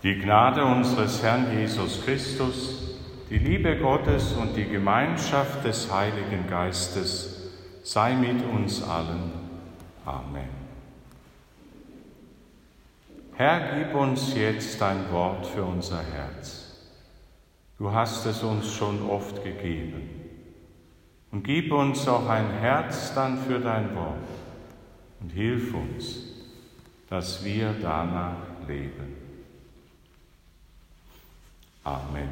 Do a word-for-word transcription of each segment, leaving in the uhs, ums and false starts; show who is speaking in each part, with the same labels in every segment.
Speaker 1: Die Gnade unseres Herrn Jesus Christus, die Liebe Gottes und die Gemeinschaft des Heiligen Geistes sei mit uns allen. Amen. Herr, gib uns jetzt dein Wort für unser Herz. Du hast es uns schon oft gegeben. Und gib uns auch ein Herz dann für dein Wort und hilf uns, dass wir danach leben. Amen.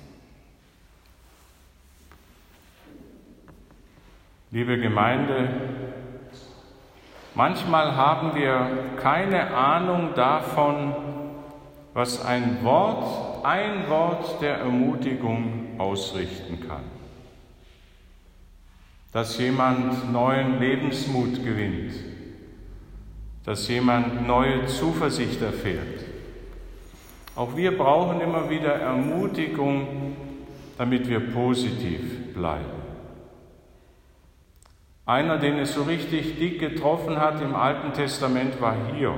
Speaker 1: Liebe Gemeinde, manchmal haben wir keine Ahnung davon, was ein Wort, ein Wort der Ermutigung ausrichten kann. Dass jemand neuen Lebensmut gewinnt, dass jemand neue Zuversicht erfährt. Auch wir brauchen immer wieder Ermutigung, damit wir positiv bleiben. Einer, den es so richtig dick getroffen hat im Alten Testament, war Hiob.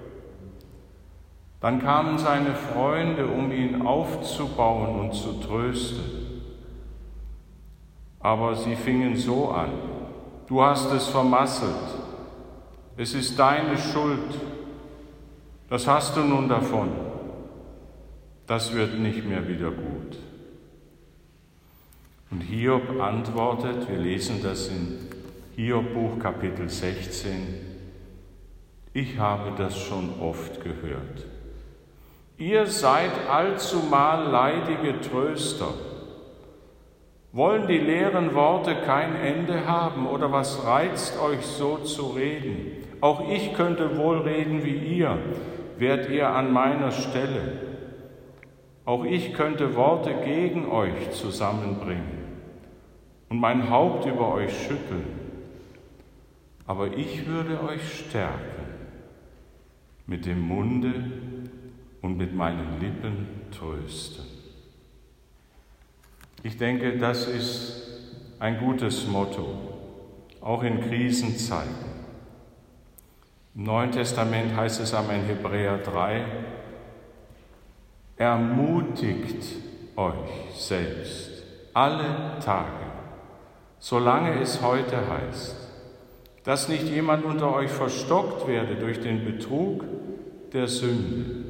Speaker 1: Dann kamen seine Freunde, um ihn aufzubauen und zu trösten. Aber sie fingen so an: Du hast es vermasselt. Es ist deine Schuld. Das hast du nun davon. Das wird nicht mehr wieder gut. Und Hiob antwortet, wir lesen das in Hiob-Buch Kapitel sechzehn, ich habe das schon oft gehört. Ihr seid allzumal leidige Tröster. Wollen die leeren Worte kein Ende haben oder was reizt euch so zu reden? Auch ich könnte wohl reden wie ihr, wärt ihr an meiner Stelle. Auch ich könnte Worte gegen euch zusammenbringen und mein Haupt über euch schütteln. Aber ich würde euch stärken mit dem Munde und mit meinen Lippen trösten. Ich denke, das ist ein gutes Motto, auch in Krisenzeiten. Im Neuen Testament heißt es einmal in Hebräer drei, ermutigt euch selbst alle Tage, solange es heute heißt, dass nicht jemand unter euch verstockt werde durch den Betrug der Sünde.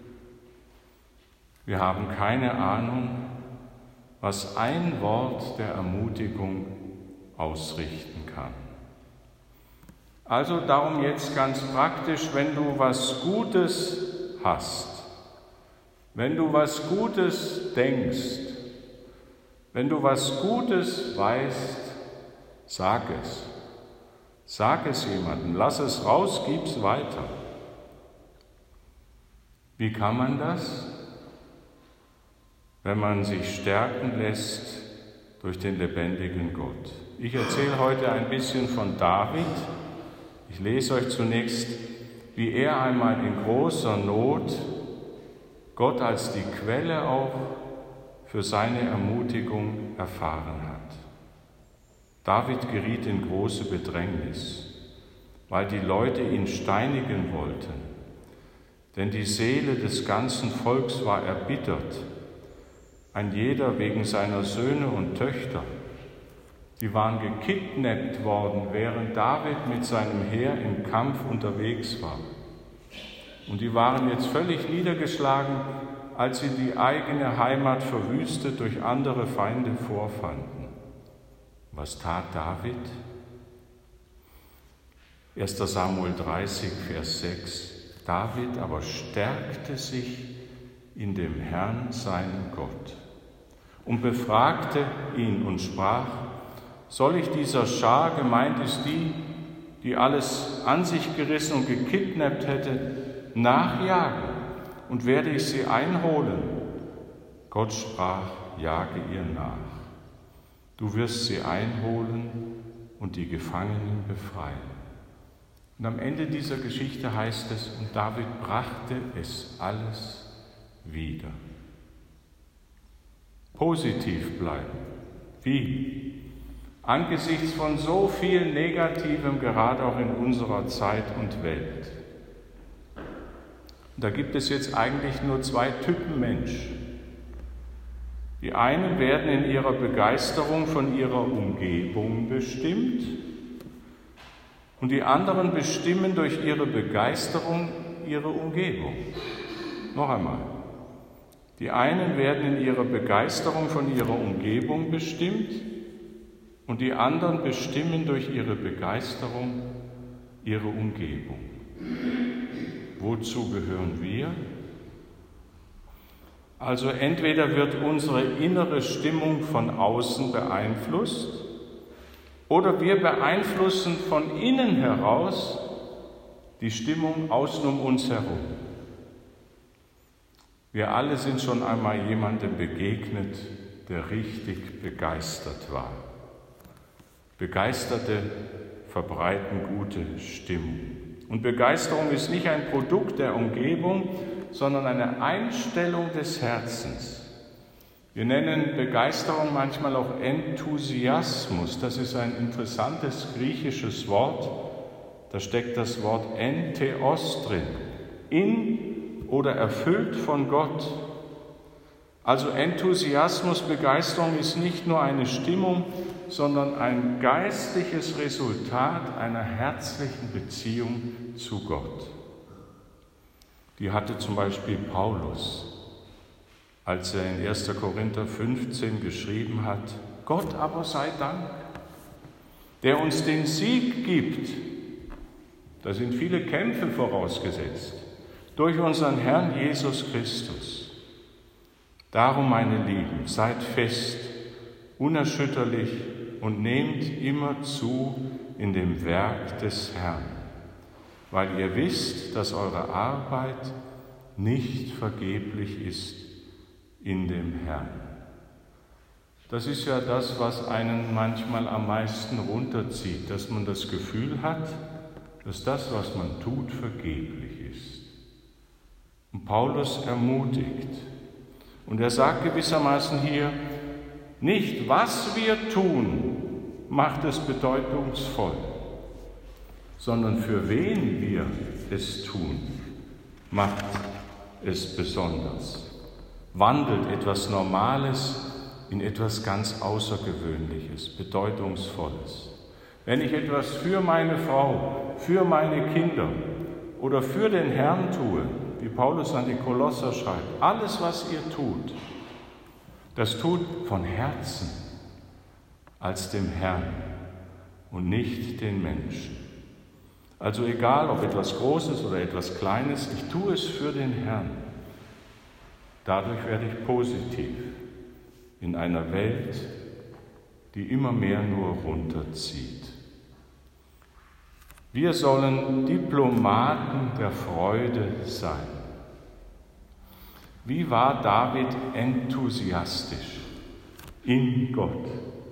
Speaker 1: Wir haben keine Ahnung, was ein Wort der Ermutigung ausrichten kann. Also darum jetzt ganz praktisch, wenn du was Gutes hast, wenn du was Gutes denkst, wenn du was Gutes weißt, sag es. Sag es jemandem, lass es raus, gib's weiter. Wie kann man das? Wenn man sich stärken lässt durch den lebendigen Gott. Ich erzähle heute ein bisschen von David. Ich lese euch zunächst, wie er einmal in großer Not Gott als die Quelle auch für seine Ermutigung erfahren hat. David geriet in große Bedrängnis, weil die Leute ihn steinigen wollten. Denn die Seele des ganzen Volks war erbittert, ein jeder wegen seiner Söhne und Töchter. Die waren gekidnappt worden, während David mit seinem Heer im Kampf unterwegs war. Und die waren jetzt völlig niedergeschlagen, als sie die eigene Heimat verwüstet durch andere Feinde vorfanden. Was tat David? erster Samuel dreißig, Vers sechs. David aber stärkte sich in dem Herrn, seinem Gott, und befragte ihn und sprach, soll ich dieser Schar, gemeint ist die, die alles an sich gerissen und gekidnappt hätte, nachjagen und werde ich sie einholen? Gott sprach, jage ihr nach. Du wirst sie einholen und die Gefangenen befreien. Und am Ende dieser Geschichte heißt es, und David brachte es alles wieder. Positiv bleiben. Wie? Angesichts von so viel Negativem, gerade auch in unserer Zeit und Welt. Da gibt es jetzt eigentlich nur zwei Typen Mensch. Die einen werden in ihrer Begeisterung von ihrer Umgebung bestimmt und die anderen bestimmen durch ihre Begeisterung ihre Umgebung. Noch einmal. Die einen werden in ihrer Begeisterung von ihrer Umgebung bestimmt und die anderen bestimmen durch ihre Begeisterung ihre Umgebung. Wozu gehören wir? Also entweder wird unsere innere Stimmung von außen beeinflusst oder wir beeinflussen von innen heraus die Stimmung außen um uns herum. Wir alle sind schon einmal jemandem begegnet, der richtig begeistert war. Begeisterte verbreiten gute Stimmung. Und Begeisterung ist nicht ein Produkt der Umgebung, sondern eine Einstellung des Herzens. Wir nennen Begeisterung manchmal auch Enthusiasmus. Das ist ein interessantes griechisches Wort. Da steckt das Wort entheos drin. In oder erfüllt von Gott. Also Enthusiasmus, Begeisterung ist nicht nur eine Stimmung, sondern ein geistliches Resultat einer herzlichen Beziehung zu Gott. Die hatte zum Beispiel Paulus, als er in erster Korinther fünfzehn geschrieben hat: Gott aber sei Dank, der uns den Sieg gibt. Da sind viele Kämpfe vorausgesetzt, durch unseren Herrn Jesus Christus. Darum, meine Lieben, seid fest, unerschütterlich und nehmt immer zu in dem Werk des Herrn, weil ihr wisst, dass eure Arbeit nicht vergeblich ist in dem Herrn. Das ist ja das, was einen manchmal am meisten runterzieht, dass man das Gefühl hat, dass das, was man tut, vergeblich ist. Und Paulus ermutigt. Und er sagt gewissermaßen hier, nicht was wir tun, macht es bedeutungsvoll, sondern für wen wir es tun, macht es besonders. Wandelt etwas Normales in etwas ganz Außergewöhnliches, Bedeutungsvolles. Wenn ich etwas für meine Frau, für meine Kinder oder für den Herrn tue, wie Paulus an die Kolosser schreibt, alles, was ihr tut, das tut von Herzen als dem Herrn und nicht den Menschen. Also egal, ob etwas Großes oder etwas Kleines, ich tue es für den Herrn. Dadurch werde ich positiv in einer Welt, die immer mehr nur runterzieht. Wir sollen Diplomaten der Freude sein. Wie war David enthusiastisch in Gott?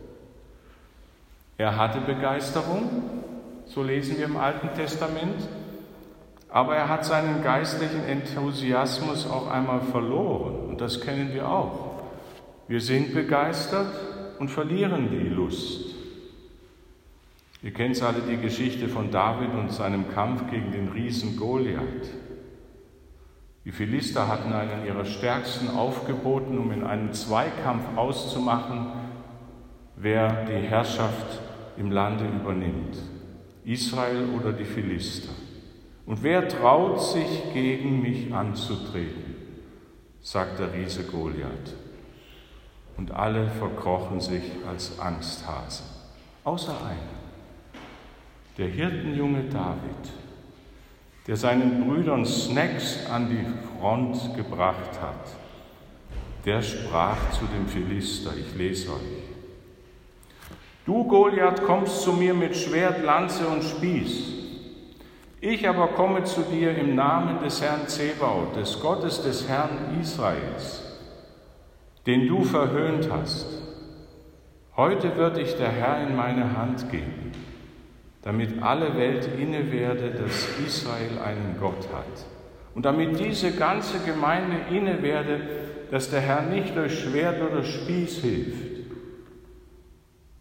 Speaker 1: Er hatte Begeisterung, so lesen wir im Alten Testament, aber er hat seinen geistlichen Enthusiasmus auch einmal verloren. Und das kennen wir auch. Wir sind begeistert und verlieren die Lust. Ihr kennt alle die Geschichte von David und seinem Kampf gegen den Riesen Goliath. Die Philister hatten einen ihrer Stärksten aufgeboten, um in einem Zweikampf auszumachen, wer die Herrschaft im Lande übernimmt, Israel oder die Philister. Und wer traut sich, gegen mich anzutreten, sagt der Riese Goliath. Und alle verkrochen sich als Angsthasen, außer einer. Der Hirtenjunge David, der seinen Brüdern Snacks an die Front gebracht hat, der sprach zu dem Philister, ich lese euch: Du, Goliath, kommst zu mir mit Schwert, Lanze und Spieß. Ich aber komme zu dir im Namen des Herrn Zebaoth, des Gottes des Herrn Israels, den du verhöhnt hast. Heute wird dich der Herr in meine Hand geben, damit alle Welt inne werde, dass Israel einen Gott hat. Und damit diese ganze Gemeinde inne werde, dass der Herr nicht durch Schwert oder Spieß hilft.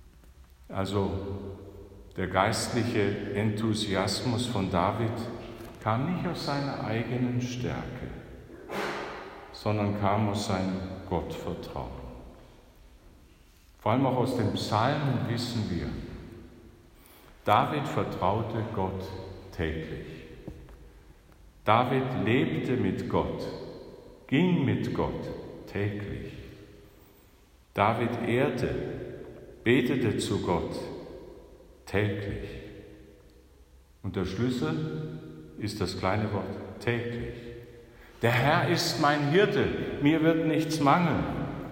Speaker 1: Also der geistliche Enthusiasmus von David kam nicht aus seiner eigenen Stärke, sondern kam aus seinem Gottvertrauen. Vor allem auch aus den Psalmen wissen wir, David vertraute Gott täglich. David lebte mit Gott, ging mit Gott täglich. David ehrte, betete zu Gott täglich. Und der Schlüssel ist das kleine Wort täglich. Der Herr ist mein Hirte, mir wird nichts mangeln.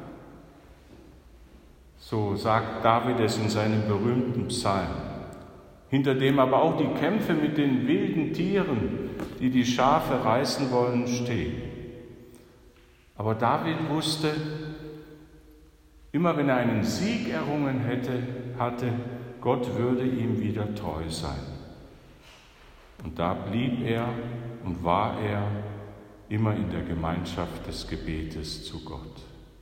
Speaker 1: So sagt David es in seinem berühmten Psalm, hinter dem aber auch die Kämpfe mit den wilden Tieren, die die Schafe reißen wollen, stehen. Aber David wusste, immer wenn er einen Sieg errungen hätte, hatte, Gott würde ihm wieder treu sein. Und da blieb er und war er immer in der Gemeinschaft des Gebetes zu Gott.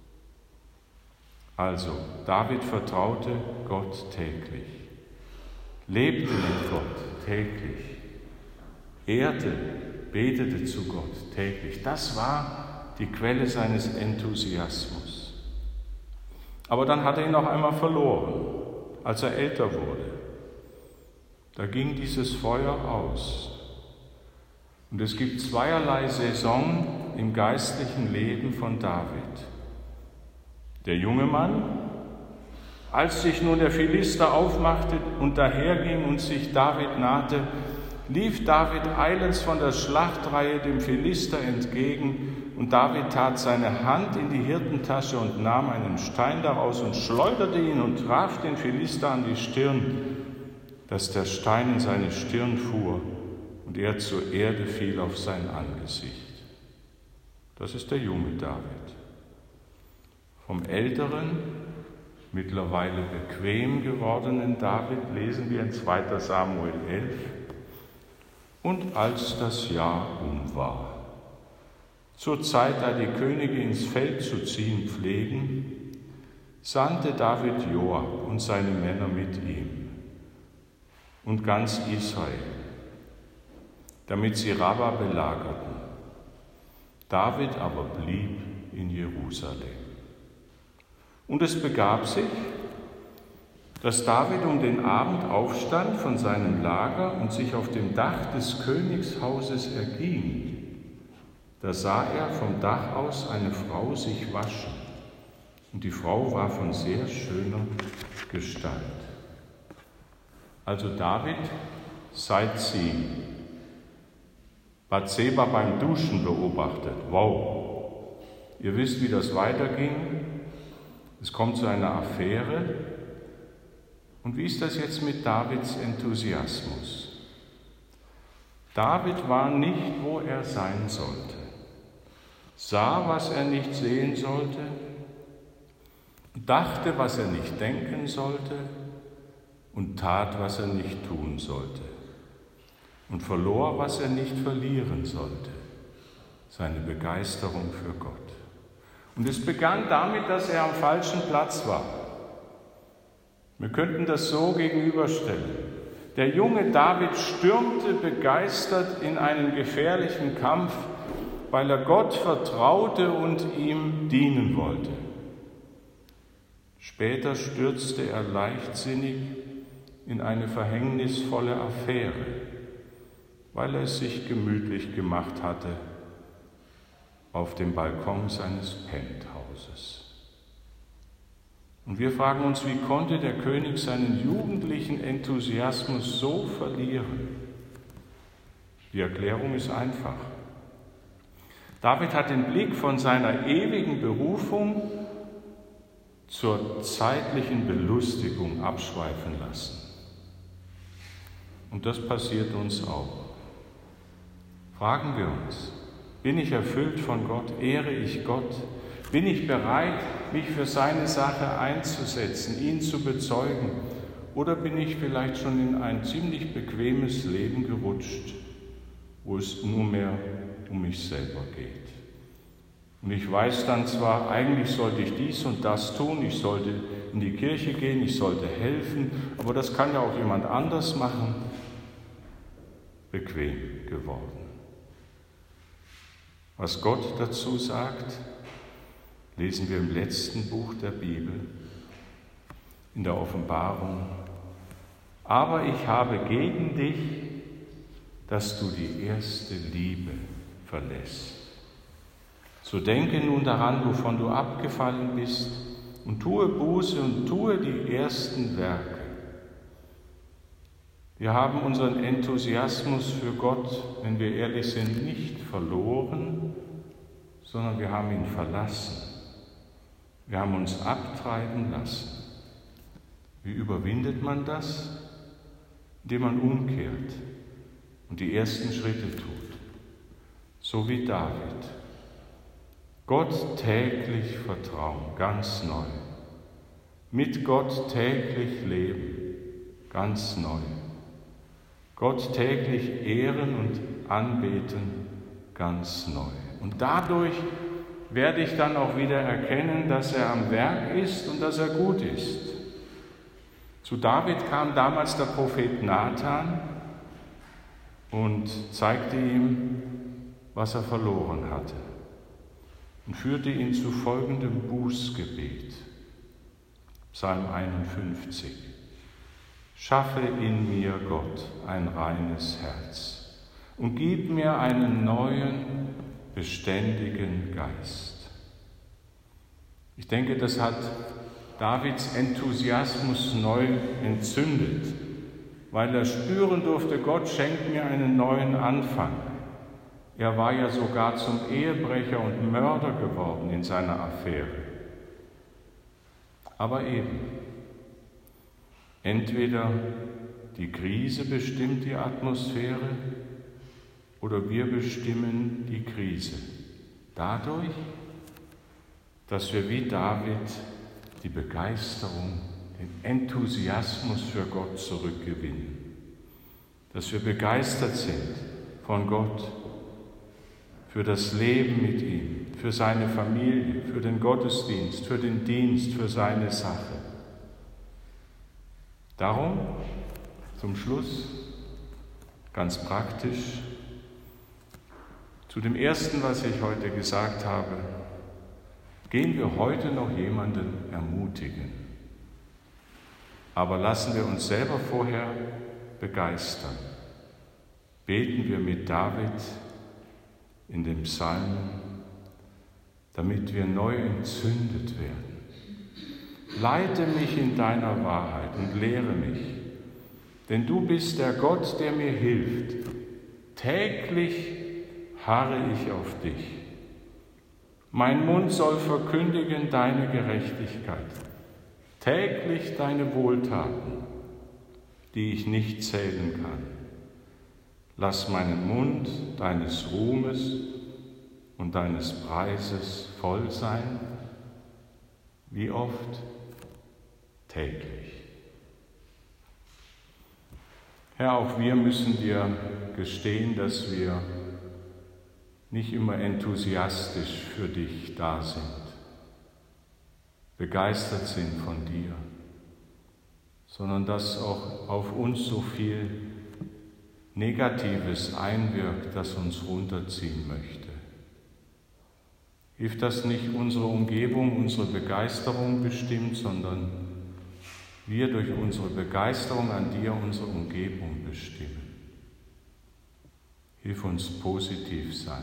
Speaker 1: Also, David vertraute Gott täglich, lebte mit Gott täglich, ehrte, betete zu Gott täglich. Das war die Quelle seines Enthusiasmus. Aber dann hat er ihn auch einmal verloren, als er älter wurde. Da ging dieses Feuer aus. Und es gibt zweierlei Saison im geistlichen Leben von David. Der junge Mann, als sich nun der Philister aufmachte und daherging und sich David nahte, lief David eilends von der Schlachtreihe dem Philister entgegen, und David tat seine Hand in die Hirtentasche und nahm einen Stein daraus und schleuderte ihn und traf den Philister an die Stirn, dass der Stein in seine Stirn fuhr und er zur Erde fiel auf sein Angesicht. Das ist der junge David. Vom älteren, mittlerweile bequem gewordenen David lesen wir in zweiter Samuel elf. Und als das Jahr um war, zur Zeit, da die Könige ins Feld zu ziehen pflegen, sandte David Joab und seine Männer mit ihm und ganz Israel, damit sie Rabba belagerten. David aber blieb in Jerusalem. Und es begab sich, dass David um den Abend aufstand von seinem Lager und sich auf dem Dach des Königshauses erging. Da sah er vom Dach aus eine Frau sich waschen, und die Frau war von sehr schöner Gestalt. Also David, seit sie Bathseba beim Duschen beobachtet, wow, ihr wisst, wie das weiterging. Es kommt zu einer Affäre. Und wie ist das jetzt mit Davids Enthusiasmus? David war nicht, wo er sein sollte, sah, was er nicht sehen sollte, dachte, was er nicht denken sollte und tat, was er nicht tun sollte und verlor, was er nicht verlieren sollte, seine Begeisterung für Gott. Und es begann damit, dass er am falschen Platz war. Wir könnten das so gegenüberstellen. Der junge David stürmte begeistert in einen gefährlichen Kampf, weil er Gott vertraute und ihm dienen wollte. Später stürzte er leichtsinnig in eine verhängnisvolle Affäre, weil er es sich gemütlich gemacht hatte auf dem Balkon seines Penthauses. Und wir fragen uns, wie konnte der König seinen jugendlichen Enthusiasmus so verlieren? Die Erklärung ist einfach. David hat den Blick von seiner ewigen Berufung zur zeitlichen Belustigung abschweifen lassen. Und das passiert uns auch. Fragen wir uns, bin ich erfüllt von Gott? Ehre ich Gott? Bin ich bereit, mich für seine Sache einzusetzen, ihn zu bezeugen? Oder bin ich vielleicht schon in ein ziemlich bequemes Leben gerutscht, wo es nur mehr um mich selber geht? Und ich weiß dann zwar, eigentlich sollte ich dies und das tun, ich sollte in die Kirche gehen, ich sollte helfen, aber das kann ja auch jemand anders machen. bequem geworden. Was Gott dazu sagt, lesen wir im letzten Buch der Bibel, in der Offenbarung. Aber ich habe gegen dich, dass du die erste Liebe verlässt. So denke nun daran, wovon du abgefallen bist, und tue Buße und tue die ersten Werke. Wir haben unseren Enthusiasmus für Gott, wenn wir ehrlich sind, nicht verloren, sondern wir haben ihn verlassen. Wir haben uns abtreiben lassen. Wie überwindet man das? Indem man umkehrt und die ersten Schritte tut. So wie David. Gott täglich vertrauen, ganz neu. Mit Gott täglich leben, ganz neu. Gott täglich ehren und anbeten, ganz neu. Und dadurch werde ich dann auch wieder erkennen, dass er am Werk ist und dass er gut ist. Zu David kam damals der Prophet Nathan und zeigte ihm, was er verloren hatte, und führte ihn zu folgendem Bußgebet. Psalm einundfünfzig. Schaffe in mir, Gott, ein reines Herz und gib mir einen neuen, beständigen Geist. Ich denke, das hat Davids Enthusiasmus neu entzündet, weil er spüren durfte, Gott schenkt mir einen neuen Anfang. Er war ja sogar zum Ehebrecher und Mörder geworden in seiner Affäre. Aber eben, entweder die Krise bestimmt die Atmosphäre oder wir bestimmen die Krise. Dadurch, dass wir wie David die Begeisterung, den Enthusiasmus für Gott zurückgewinnen. Dass wir begeistert sind von Gott, für das Leben mit ihm, für seine Familie, für den Gottesdienst, für den Dienst, für seine Sache. Darum, zum Schluss, ganz praktisch, zu dem Ersten, was ich heute gesagt habe, gehen wir heute noch jemanden ermutigen. Aber lassen wir uns selber vorher begeistern. Beten wir mit David in dem Psalm, damit wir neu entzündet werden. Leite mich in deiner Wahrheit und lehre mich, denn du bist der Gott, der mir hilft. Täglich harre ich auf dich. Mein Mund soll verkündigen deine Gerechtigkeit, täglich deine Wohltaten, die ich nicht zählen kann. Lass meinen Mund deines Ruhmes und deines Preises voll sein. Wie oft? Täglich. Herr, auch wir müssen dir gestehen, dass wir nicht immer enthusiastisch für dich da sind, begeistert sind von dir, sondern dass auch auf uns so viel Negatives einwirkt, das uns runterziehen möchte. Hilft das nicht unsere Umgebung, unsere Begeisterung bestimmt, sondern wir durch unsere Begeisterung an dir unsere Umgebung bestimmen. Hilf uns positiv sein,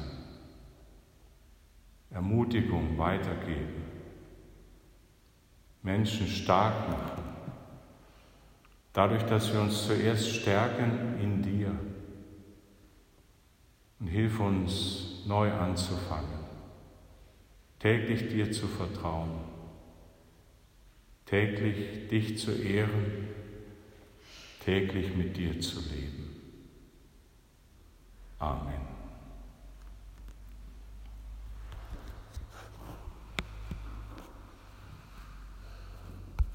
Speaker 1: Ermutigung weitergeben, Menschen stark machen, dadurch, dass wir uns zuerst stärken in dir. Und hilf uns, neu anzufangen, täglich dir zu vertrauen, täglich dich zu ehren, täglich mit dir zu leben. Amen.